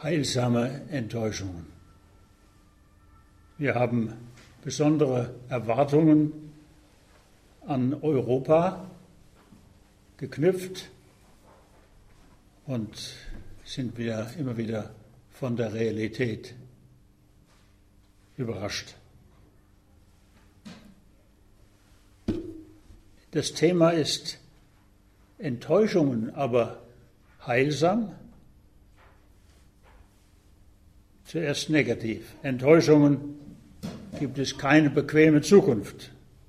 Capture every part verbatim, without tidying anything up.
heilsame Enttäuschungen. Wir haben besondere Erwartungen an Europa geknüpft und sind wir immer wieder von der Realität überrascht. Das Thema ist Enttäuschungen, aber heilsam. Zuerst negativ. Enttäuschungen gibt es keine bequeme Zukunft.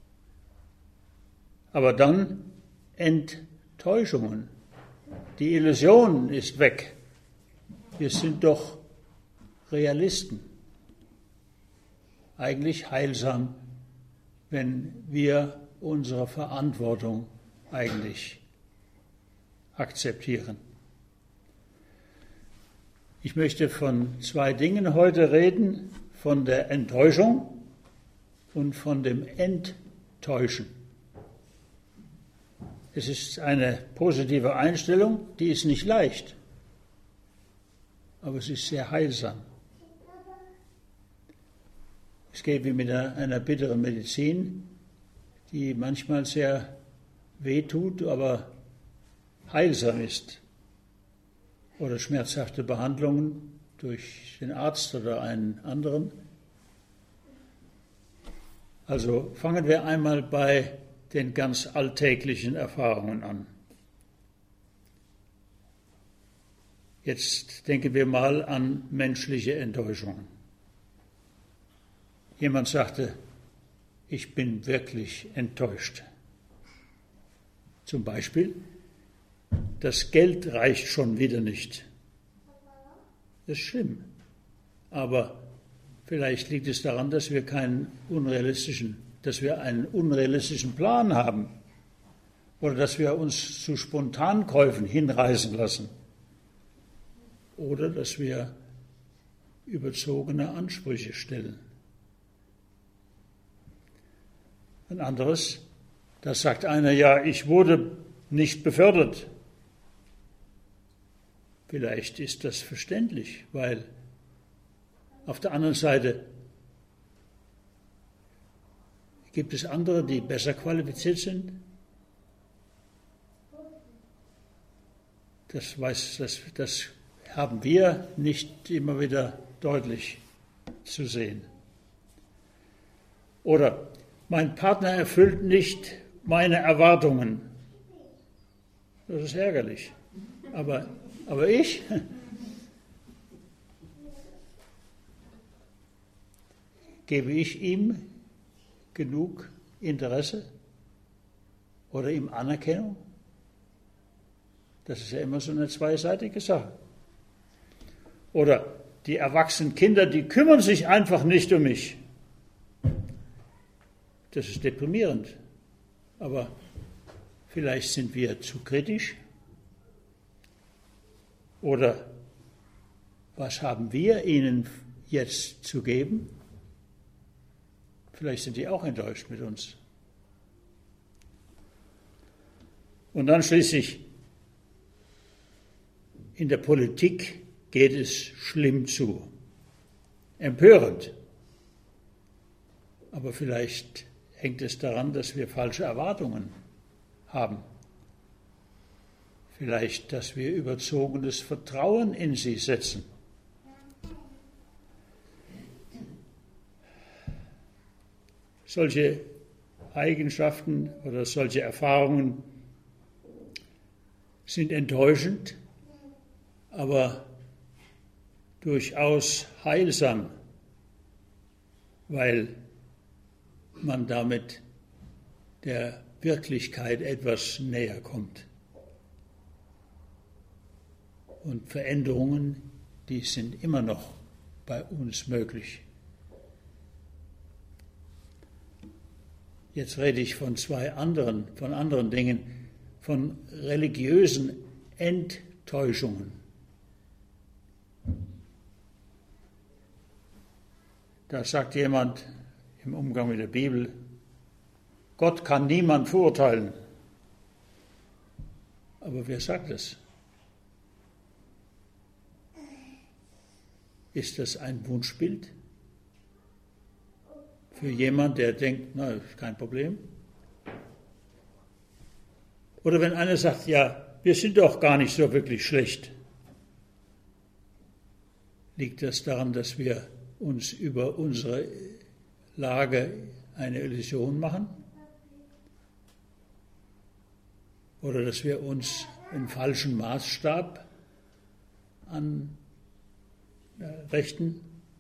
Aber dann Enttäuschungen. Die Illusion ist weg. Wir sind doch Realisten. Eigentlich heilsam, wenn wir unsere Verantwortung eigentlich akzeptieren. Ich möchte von zwei Dingen heute reden, von der Enttäuschung und von dem Enttäuschen. Es ist eine positive Einstellung, die ist nicht leicht, aber es ist sehr heilsam. Es geht wie mit einer, einer bitteren Medizin, die manchmal sehr wehtut, aber heilsam ist. Oder schmerzhafte Behandlungen durch den Arzt oder einen anderen. Also fangen wir einmal bei den ganz alltäglichen Erfahrungen an. Jetzt denken wir mal an menschliche Enttäuschungen. Jemand sagte, ich bin wirklich enttäuscht. Zum Beispiel, das Geld reicht schon wieder nicht. Das ist schlimm. Aber vielleicht liegt es daran, dass wir keinen unrealistischen, dass wir einen unrealistischen Plan haben. Oder dass wir uns zu Spontankäufen hinreißen lassen. Oder dass wir überzogene Ansprüche stellen. Ein anderes, da sagt einer, ja, ich wurde nicht befördert. Vielleicht ist das verständlich, weil auf der anderen Seite gibt es andere, die besser qualifiziert sind. Das, weiß, das, das haben wir nicht immer wieder deutlich zu sehen. Oder mein Partner erfüllt nicht meine Erwartungen. Das ist ärgerlich. Aber, aber ich? Gebe ich ihm genug Interesse oder ihm Anerkennung? Das ist ja immer so eine zweiseitige Sache. Oder die erwachsenen Kinder, die kümmern sich einfach nicht um mich. Das ist deprimierend. Aber vielleicht sind wir zu kritisch. Oder was haben wir ihnen jetzt zu geben? Vielleicht sind die auch enttäuscht mit uns. Und dann schließlich, in der Politik geht es schlimm zu. Empörend. Aber vielleicht hängt es daran, dass wir falsche Erwartungen haben. Vielleicht, dass wir überzogenes Vertrauen in sie setzen. Solche Eigenschaften oder solche Erfahrungen sind enttäuschend, aber durchaus heilsam, weil man damit der Wirklichkeit etwas näher kommt. Und Veränderungen, die sind immer noch bei uns möglich. Jetzt rede ich von zwei anderen, von anderen Dingen, von religiösen Enttäuschungen. Da sagt jemand im Umgang mit der Bibel, Gott kann niemand verurteilen. Aber wer sagt das? Ist das ein Wunschbild? Für jemand, der denkt, na, ist kein Problem. Oder wenn einer sagt, ja, wir sind doch gar nicht so wirklich schlecht. Liegt das daran, dass wir uns über unsere Lage eine Illusion machen? Oder dass wir uns einen falschen Maßstab anrichten?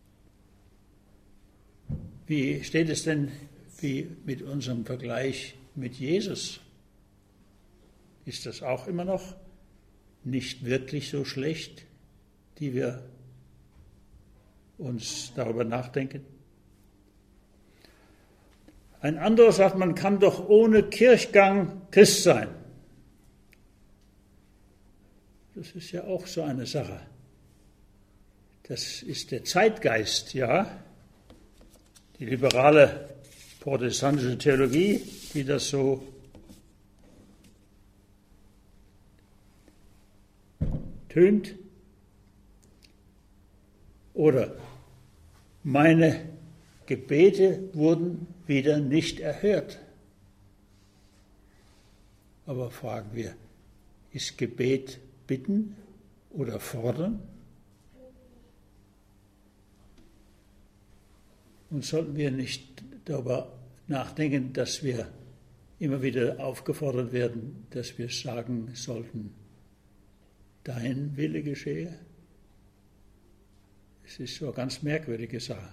Wie steht es denn wie mit unserem Vergleich mit Jesus? Ist das auch immer noch nicht wirklich so schlecht, die wir uns darüber nachdenken? Ein anderer sagt, man kann doch ohne Kirchgang Christ sein. Das ist ja auch so eine Sache. Das ist der Zeitgeist, ja. Die liberale protestantische Theologie, die das so tönt. Oder meine Gebete wurden wieder nicht erhört. Aber fragen wir, ist Gebet bitten oder fordern? Und sollten wir nicht darüber nachdenken, dass wir immer wieder aufgefordert werden, dass wir sagen sollten, dein Wille geschehe? Es ist so eine ganz merkwürdige Sache.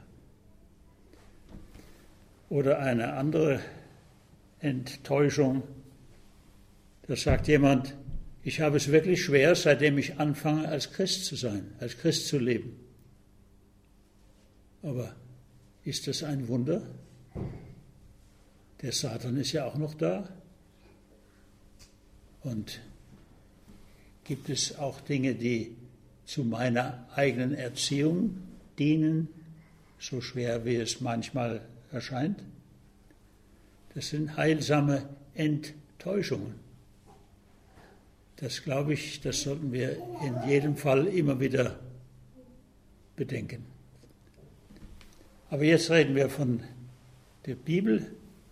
Oder eine andere Enttäuschung, da sagt jemand, ich habe es wirklich schwer, seitdem ich anfange, als Christ zu sein, als Christ zu leben. Aber ist das ein Wunder? Der Satan ist ja auch noch da. Und gibt es auch Dinge, die zu meiner eigenen Erziehung dienen, so schwer wie es manchmal erscheint? Das sind heilsame Enttäuschungen. Das, glaube ich, das sollten wir in jedem Fall immer wieder bedenken. Aber jetzt reden wir von der Bibel.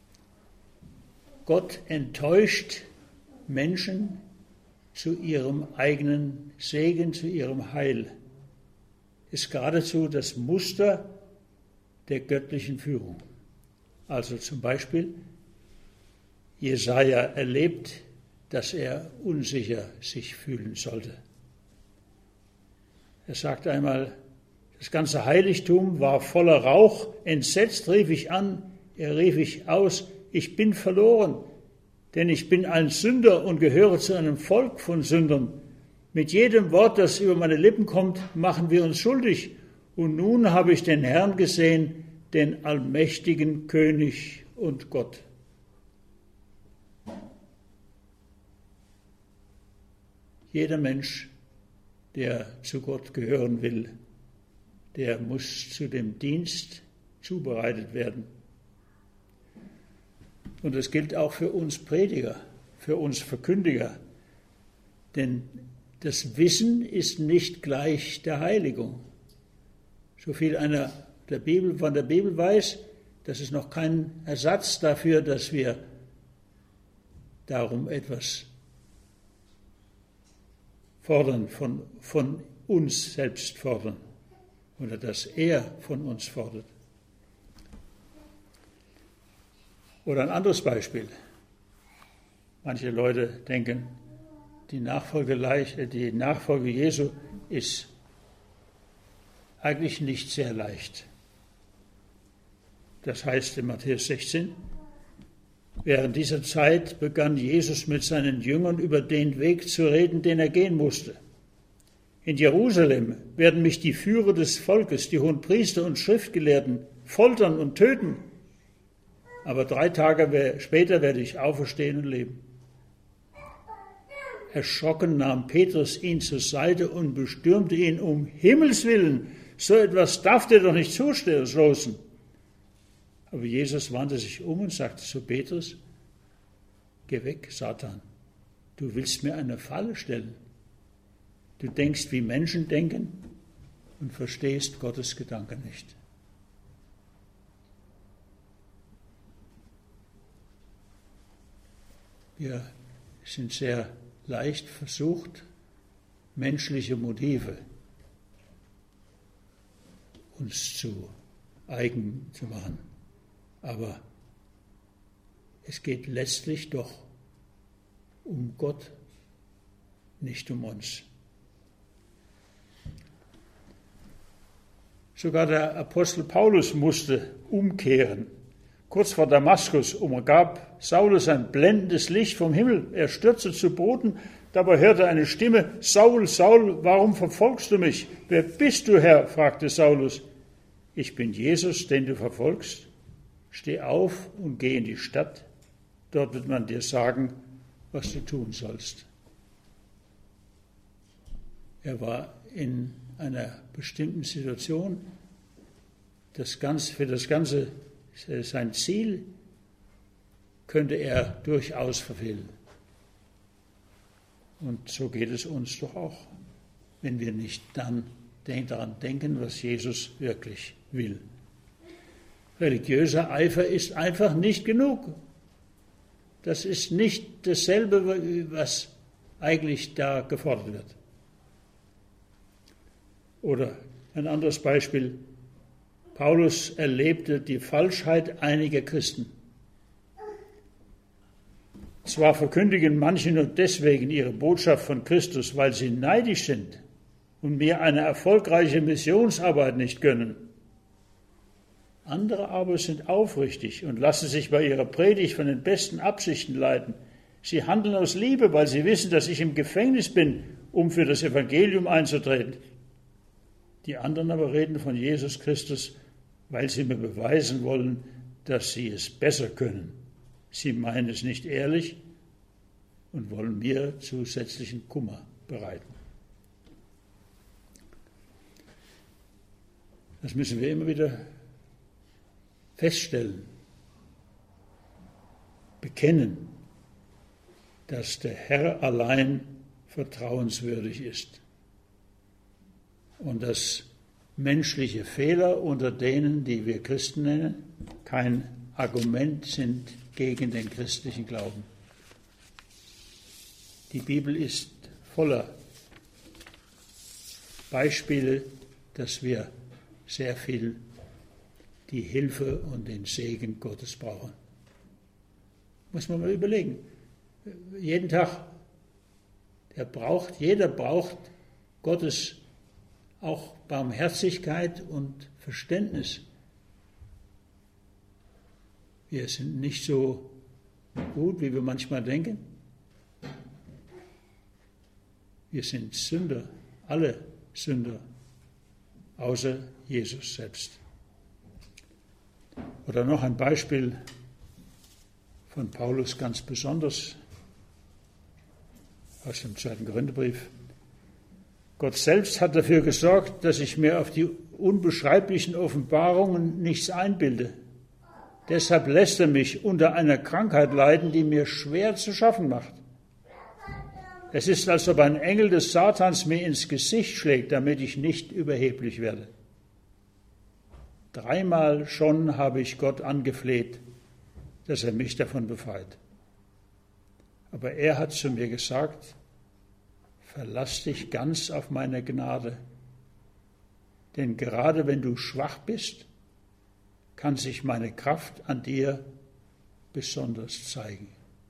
Gott enttäuscht Menschen zu ihrem eigenen Segen, zu ihrem Heil. Ist geradezu das Muster der göttlichen Führung. Also zum Beispiel, Jesaja erlebt, dass er unsicher sich fühlen sollte. Er sagt einmal, das ganze Heiligtum war voller Rauch, entsetzt rief ich an, er rief ich aus, ich bin verloren, denn ich bin ein Sünder und gehöre zu einem Volk von Sündern. Mit jedem Wort, das über meine Lippen kommt, machen wir uns schuldig. Und nun habe ich den Herrn gesehen, den allmächtigen König und Gott. Jeder Mensch, der zu Gott gehören will, der muss zu dem Dienst zubereitet werden. Und das gilt auch für uns Prediger, für uns Verkündiger. Denn das Wissen ist nicht gleich der Heiligung. So viel einer der Bibel, von der Bibel weiß, das ist noch kein Ersatz dafür, dass wir darum etwas fordern, von, von uns selbst fordern oder dass er von uns fordert. Oder ein anderes Beispiel. Manche Leute denken, die Nachfolge, die Nachfolge Jesu ist eigentlich nicht sehr leicht. Das heißt in Matthäus sechzehn, während dieser Zeit begann Jesus mit seinen Jüngern über den Weg zu reden, den er gehen musste. In Jerusalem werden mich die Führer des Volkes, die Hohenpriester und Schriftgelehrten, foltern und töten. Aber drei Tage später werde ich auferstehen und leben. Erschrocken nahm Petrus ihn zur Seite und bestürmte ihn, um Himmels willen, so etwas darf dir doch nicht zustoßen. Aber Jesus wandte sich um und sagte zu Petrus, geh weg, Satan, du willst mir eine Falle stellen. Du denkst, wie Menschen denken, und verstehst Gottes Gedanke nicht. Wir sind sehr leicht versucht, menschliche Motive uns zu eigen zu machen. Aber es geht letztlich doch um Gott, nicht um uns. Sogar der Apostel Paulus musste umkehren. Kurz vor Damaskus umgab Saulus ein blendendes Licht vom Himmel. Er stürzte zu Boden, dabei hörte er eine Stimme: Saul, Saul, warum verfolgst du mich? Wer bist du, Herr? Fragte Saulus. Ich bin Jesus, den du verfolgst. Steh auf und geh in die Stadt. Dort wird man dir sagen, was du tun sollst. Er war in einer bestimmten Situation. Das Ganze, für das Ganze, sein Ziel könnte er durchaus verfehlen. Und so geht es uns doch auch, wenn wir nicht dann daran denken, was Jesus wirklich will. Religiöser Eifer ist einfach nicht genug. Das ist nicht dasselbe, was eigentlich da gefordert wird. Oder ein anderes Beispiel. Paulus erlebte die Falschheit einiger Christen. Zwar verkündigen manche nur deswegen ihre Botschaft von Christus, weil sie neidisch sind und mir eine erfolgreiche Missionsarbeit nicht gönnen. Andere aber sind aufrichtig und lassen sich bei ihrer Predigt von den besten Absichten leiten. Sie handeln aus Liebe, weil sie wissen, dass ich im Gefängnis bin, um für das Evangelium einzutreten. Die anderen aber reden von Jesus Christus, weil sie mir beweisen wollen, dass sie es besser können. Sie meinen es nicht ehrlich und wollen mir zusätzlichen Kummer bereiten. Das müssen wir immer wieder feststellen, bekennen, dass der Herr allein vertrauenswürdig ist und dass menschliche Fehler unter denen, die wir Christen nennen, kein Argument sind gegen den christlichen Glauben. Die Bibel ist voller Beispiele, dass wir sehr viel die Hilfe und den Segen Gottes brauchen. Muss man mal überlegen. Jeden Tag, der braucht, jeder braucht Gottes auch Barmherzigkeit und Verständnis. Wir sind nicht so gut, wie wir manchmal denken. Wir sind Sünder, alle Sünder, außer Jesus selbst. Oder noch ein Beispiel von Paulus ganz besonders aus dem zweiten Korintherbrief. Gott selbst hat dafür gesorgt, dass ich mir auf die unbeschreiblichen Offenbarungen nichts einbilde. Deshalb lässt er mich unter einer Krankheit leiden, die mir schwer zu schaffen macht. Es ist, als ob ein Engel des Satans mir ins Gesicht schlägt, damit ich nicht überheblich werde. Dreimal schon habe ich Gott angefleht, dass er mich davon befreit. Aber er hat zu mir gesagt: Verlass dich ganz auf meine Gnade, denn gerade wenn du schwach bist, kann sich meine Kraft an dir besonders zeigen.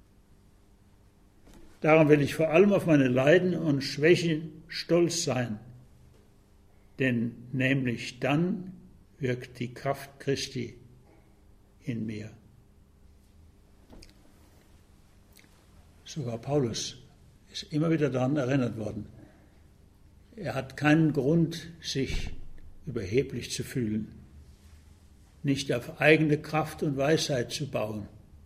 Darum will ich vor allem auf meine Leiden und Schwächen stolz sein, denn nämlich dann wirkt die Kraft Christi in mir. Sogar Paulus ist immer wieder daran erinnert worden. Er hat keinen Grund, sich überheblich zu fühlen, nicht auf eigene Kraft und Weisheit zu bauen.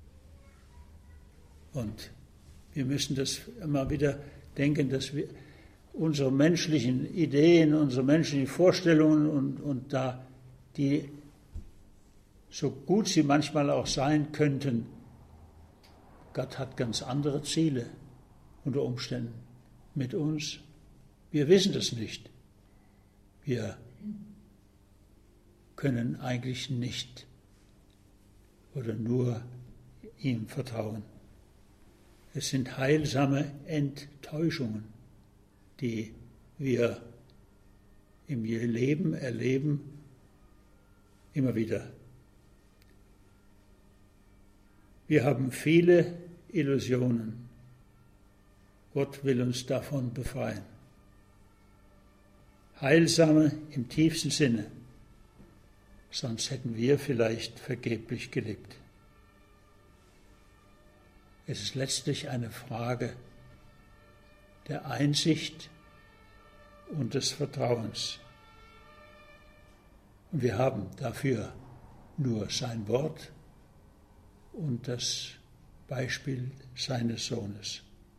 Und wir müssen das immer wieder denken, dass wir unsere menschlichen Ideen, unsere menschlichen Vorstellungen und, und da, die so gut sie manchmal auch sein könnten, Gott hat ganz andere Ziele unter Umständen mit uns. Wir wissen das nicht. Wir können eigentlich nicht oder nur ihm vertrauen. Es sind heilsame Enttäuschungen, die wir im Leben erleben, immer wieder. Wir haben viele Illusionen. Gott will uns davon befreien. Heilsame im tiefsten Sinne, sonst hätten wir vielleicht vergeblich gelebt. Es ist letztlich eine Frage der Einsicht und des Vertrauens. Und wir haben dafür nur sein Wort und das Beispiel seines Sohnes.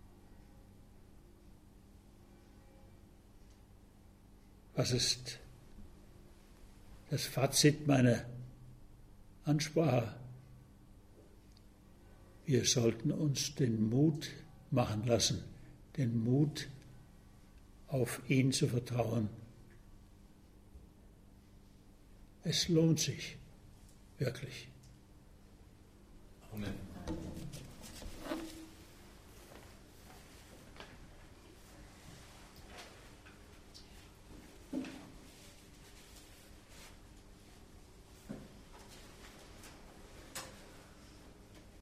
Was ist das Fazit meiner Ansprache? Wir sollten uns den Mut machen lassen, den Mut, auf ihn zu vertrauen. Es lohnt sich, wirklich. Amen.